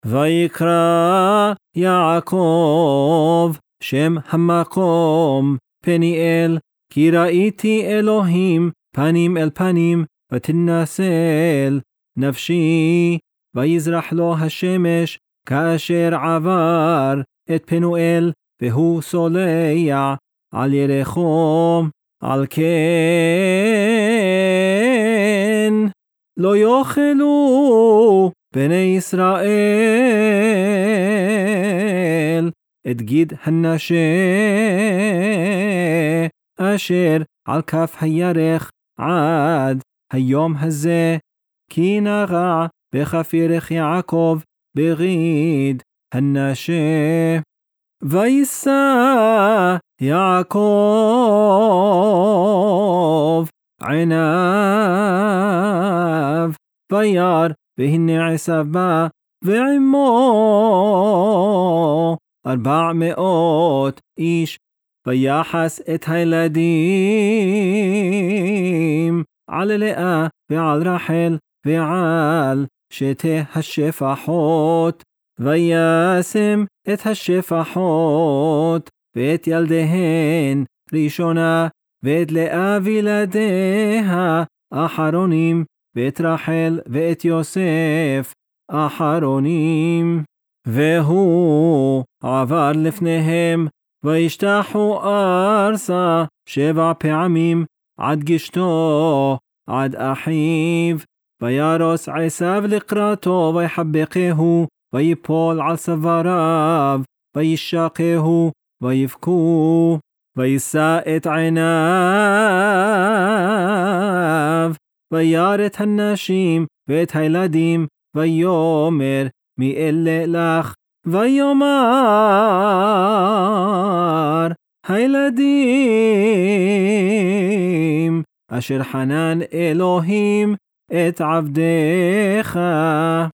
ויקרא יעקב שם המקום פניאל, כי ראיתי אלוהים פנים אל פנים, ותנסל נפשי. ויזרח לו השמש כאשר עבר את פנואל, והוא סולע על ירחו. על כן לא יאכלו בני ישראל את גיד הנשה אשר על כף הירך עד היום הזה, כי נגע בכף ירך יעקב בגיד הנשה. וישא יעקב עיניו וירא, והנה עשיו בא ועמו 400 איש. ויחס את הילדים על לאה ועל רחל ועל שתי השפחות, וישם את השפחות ואת ילדיהן ראשונה, ואת לאה וילדיה אחרונים, ואת רחל ואת יוסף אחרונים. והוא עבר לפניהם, וישתחו ארצה 7 פעמים עד גשתו עד אחיו. וירוס עשיו לקראתו ויחבקהו, ויפול על צוואריו וישקהו ויבכו. וישא את עיניו וירא את הנשים ואת הילדים, ויאמר מי אלה לך? ויאמר הילדים אשר חנן אלוהים את עבדך.